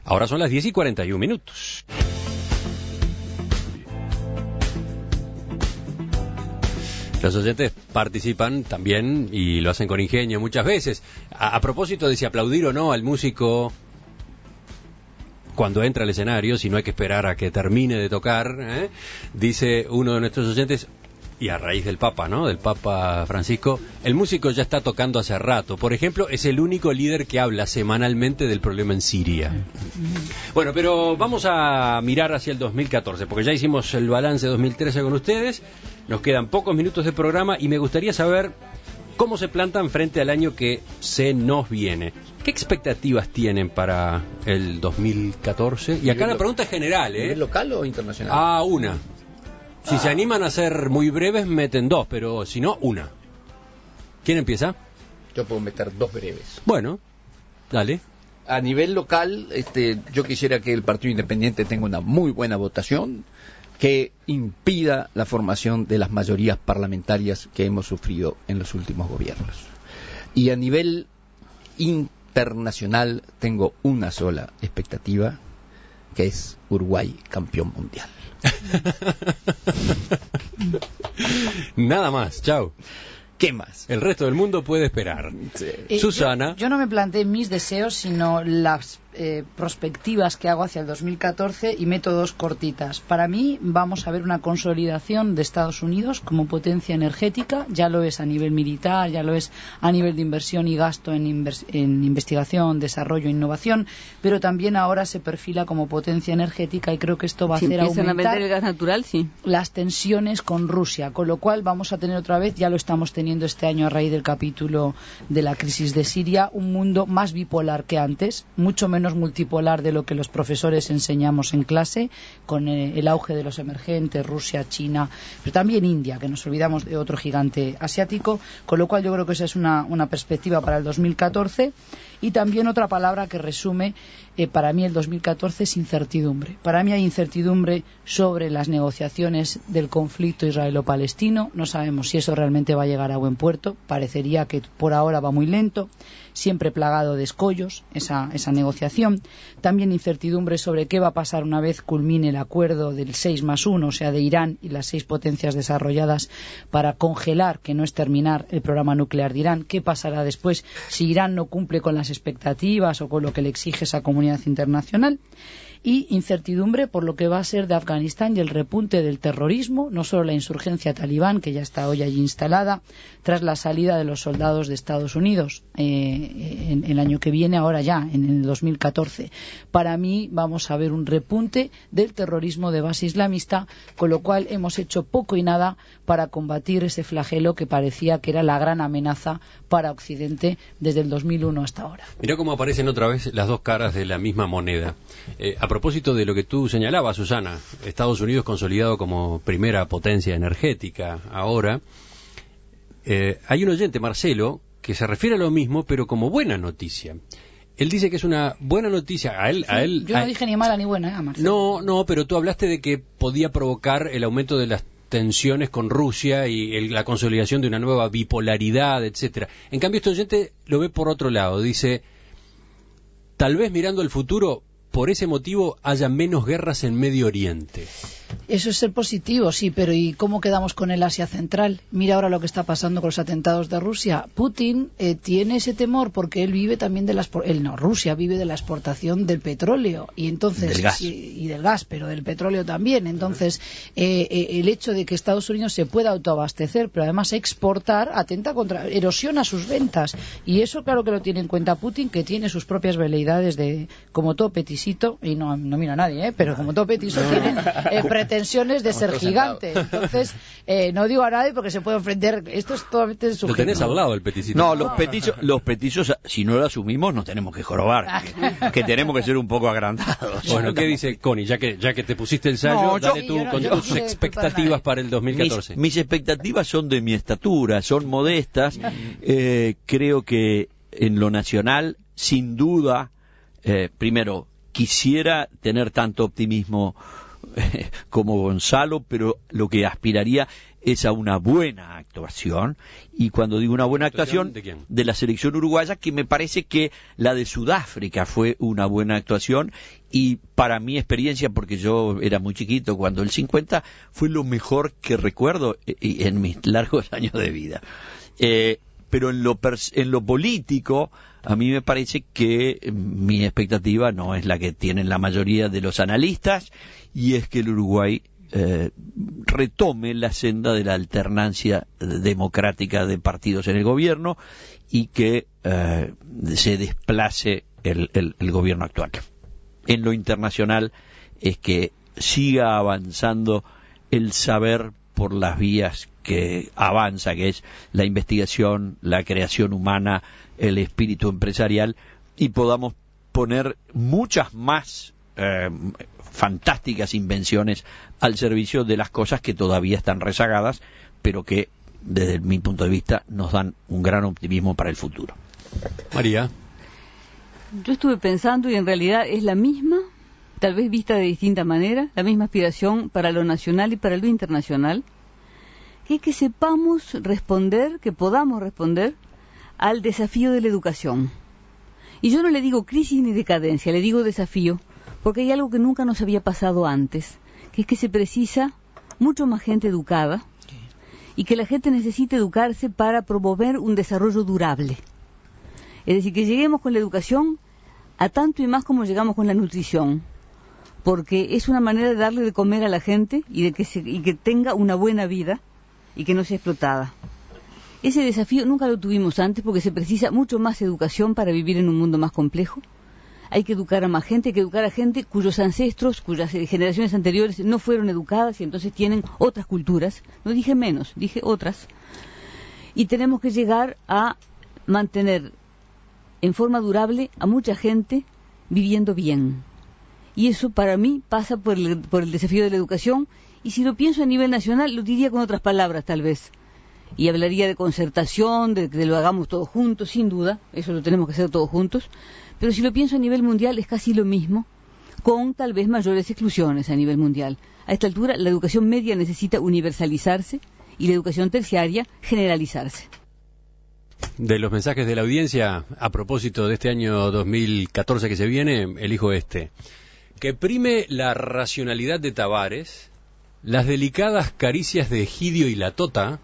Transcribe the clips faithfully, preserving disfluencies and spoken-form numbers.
Ahora son las diez y cuarenta y un minutos. Los oyentes participan también y lo hacen con ingenio muchas veces. A, a propósito de si aplaudir o no al músico cuando entra al escenario, si no hay que esperar a que termine de tocar, ¿eh? Dice uno de nuestros oyentes, y a raíz del Papa, ¿no? Del Papa Francisco, el músico ya está tocando hace rato. Por ejemplo, es el único líder que habla semanalmente del problema en Siria. Bueno, pero vamos a mirar hacia el dos mil catorce, porque ya hicimos el balance de dos mil trece con ustedes, nos quedan pocos minutos de programa y me gustaría saber cómo se plantan frente al año que se nos viene. ¿Qué expectativas tienen para el dos mil catorce? Y acá la pregunta es general, ¿eh? ¿Nivel local o internacional? Ah, una. Si ah. se animan a ser muy breves, meten dos, pero si no, una. ¿Quién empieza? Yo puedo meter dos breves. Bueno, dale. A nivel local, este, yo quisiera que el Partido Independiente tenga una muy buena votación que impida la formación de las mayorías parlamentarias que hemos sufrido en los últimos gobiernos. Y a nivel internacional tengo una sola expectativa, que es Uruguay campeón mundial. Nada más, chao. ¿Qué más? El resto del mundo puede esperar. Sí. Eh, Susana. Yo, yo no me planteé mis deseos, sino las eh, prospectivas que hago hacia el dos mil catorce y métodos cortitas. Para mí vamos a ver una consolidación de Estados Unidos como potencia energética, ya lo es a nivel militar, ya lo es a nivel de inversión y gasto en, invers en investigación, desarrollo e innovación, pero también ahora se perfila como potencia energética y creo que esto va a si hacer aumentar a vender el gas natural, sí. las tensiones con Rusia, con lo cual vamos a tener otra vez, ya lo estamos teniendo este año a raíz del capítulo de la crisis de Siria, un mundo más bipolar que antes, mucho menos multipolar de lo que los profesores enseñamos en clase, con eh, el auge de los emergentes, Rusia, China, pero también India, que nos olvidamos de otro gigante asiático, con lo cual yo creo que esa es una, una perspectiva para el dos mil catorce. Y también otra palabra que resume eh, para mí el dos mil catorce es incertidumbre. Para mí hay incertidumbre sobre las negociaciones del conflicto israelo-palestino. No sabemos si eso realmente va a llegar a buen puerto. Parecería que por ahora va muy lento, siempre plagado de escollos esa, esa negociación. También incertidumbre sobre qué va a pasar una vez culmine el acuerdo del seis más uno, o sea, de Irán y las seis potencias desarrolladas para congelar, que no es terminar, el programa nuclear de Irán. ¿Qué pasará después si Irán no cumple con las expectativas o con lo que le exige esa comunidad internacional? Y incertidumbre por lo que va a ser de Afganistán y el repunte del terrorismo, no solo la insurgencia talibán, que ya está hoy allí instalada, tras la salida de los soldados de Estados Unidos eh, en, en el año que viene, ahora ya, en el dos mil catorce. Para mí vamos a ver un repunte del terrorismo de base islamista, con lo cual hemos hecho poco y nada para combatir ese flagelo que parecía que era la gran amenaza para Occidente desde el dos mil uno hasta ahora. Mira cómo aparecen otra vez las dos caras de la misma moneda. Eh, a propósito de lo que tú señalabas, Susana, Estados Unidos consolidado como primera potencia energética ahora, eh, hay un oyente, Marcelo, que se refiere a lo mismo, pero como buena noticia. Él dice que es una buena noticia. A él, sí, a él, yo no a... dije ni mala ni buena, ¿eh, Marcelo? No, no, pero tú hablaste de que podía provocar el aumento de las tensiones con Rusia y el, la consolidación de una nueva bipolaridad, etcétera. En cambio, este oyente lo ve por otro lado. Dice, tal vez mirando el futuro, por ese motivo haya menos guerras en Medio Oriente. Eso es ser positivo, sí, pero ¿y cómo quedamos con el Asia Central? Mira ahora lo que está pasando con los atentados de Rusia. Putin eh, tiene ese temor porque él vive también de la él no, Rusia vive de la exportación del petróleo y entonces del gas. Y, y del gas, pero del petróleo también. Entonces, eh, eh, el hecho de que Estados Unidos se pueda autoabastecer, pero además exportar, atenta contra, erosiona sus ventas. Y eso claro que lo tiene en cuenta Putin, que tiene sus propias veleidades de, como todo petisito, y no, no mira a nadie, ¿eh? Pero como todo petiso tiene eh, pretensiones de ser gigante. Entonces, eh, no digo a nadie porque se puede ofender. Esto es totalmente subjetivo. Lo tenés al lado, el peticito. No, los petizos, los petizos, si no lo asumimos, nos tenemos que jorobar. que, que tenemos que ser un poco agrandados. Bueno, ¿qué dice Connie? Ya que ya que te pusiste el sallo, no, dale yo, tú yo no, con yo tus no expectativas para el dos mil catorce. Mis, mis expectativas son de mi estatura, son modestas. Eh, creo que en lo nacional, sin duda, eh, primero, quisiera tener tanto optimismo eh, como Gonzalo, pero lo que aspiraría es a una buena actuación. Y cuando digo una buena actuación, ¿de quién? De la selección uruguaya, que me parece que la de Sudáfrica fue una buena actuación, y para mi experiencia, porque yo era muy chiquito cuando el cincuenta, fue lo mejor que recuerdo en mis largos años de vida. Eh, pero en lo, en lo político, a mí me parece que mi expectativa no es la que tienen la mayoría de los analistas, y es que el Uruguay eh, retome la senda de la alternancia democrática de partidos en el gobierno, y que eh, se desplace el, el, el gobierno actual. En lo internacional es que siga avanzando el saber por las vías que avanza, que es la investigación, la creación humana, el espíritu empresarial, y podamos poner muchas más eh, fantásticas invenciones al servicio de las cosas que todavía están rezagadas, pero que desde mi punto de vista nos dan un gran optimismo para el futuro. María. Yo estuve pensando, y en realidad es la misma, tal vez vista de distinta manera, la misma aspiración para lo nacional y para lo internacional, que es que sepamos responder, que podamos responder al desafío de la educación. Y yo no le digo crisis ni decadencia, le digo desafío, porque hay algo que nunca nos había pasado antes, que es que se precisa mucho más gente educada, y que la gente necesita educarse para promover un desarrollo durable. Es decir, que lleguemos con la educación a tanto y más como llegamos con la nutrición, porque es una manera de darle de comer a la gente y de que se, y que tenga una buena vida y que no sea explotada. Ese desafío nunca lo tuvimos antes, porque se precisa mucho más educación para vivir en un mundo más complejo. Hay que educar a más gente, hay que educar a gente cuyos ancestros, cuyas generaciones anteriores no fueron educadas y entonces tienen otras culturas. No dije menos, dije otras. Y tenemos que llegar a mantener en forma durable a mucha gente viviendo bien. Y eso para mí pasa por el, por el desafío de la educación, y si lo pienso a nivel nacional lo diría con otras palabras tal vez, y hablaría de concertación, de que lo hagamos todos juntos, sin duda, eso lo tenemos que hacer todos juntos, pero si lo pienso a nivel mundial es casi lo mismo, con tal vez mayores exclusiones a nivel mundial. A esta altura la educación media necesita universalizarse y la educación terciaria generalizarse. De los mensajes de la audiencia, a propósito de este año dos mil catorce que se viene, elijo este. Que prime la racionalidad de Tavares, las delicadas caricias de Egidio y la Tota,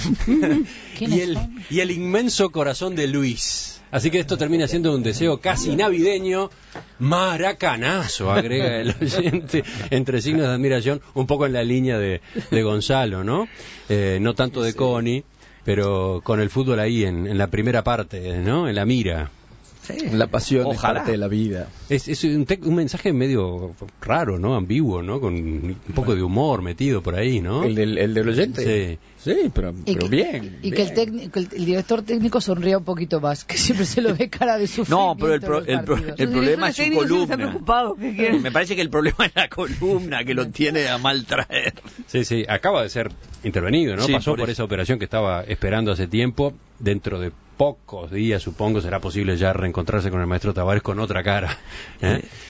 y, el, y el inmenso corazón de Luis. Así que esto termina siendo un deseo casi navideño. Maracanazo, agrega el oyente, entre signos de admiración, un poco en la línea de, de Gonzalo, ¿no? Eh, no tanto de Connie, pero con el fútbol ahí en, en la primera parte, ¿no? En la mira. Sí. La pasión es Ojalá. parte de la vida. Es, es un, te- un mensaje medio raro, ¿no? Ambiguo, ¿no? Con un poco de humor metido por ahí, ¿no? ¿El del, el del oyente? Sí. Sí, pero, Y pero que, bien. y bien. que el, técnico, el, el director técnico sonría un poquito más, que siempre se lo ve cara de sufrimiento. No, pero el, pro- en los el, pro- partidos. el problema es su columna. Preocupado, ¿qué quieren? Me parece que el problema es la columna, que lo tiene a mal traer. Sí, sí, acaba de ser intervenido, ¿no? Sí, Pasó por por, eso. esa operación que estaba esperando hace tiempo. Dentro de pocos días, supongo, será posible ya reencontrarse con el maestro Tavares con otra cara, ¿eh?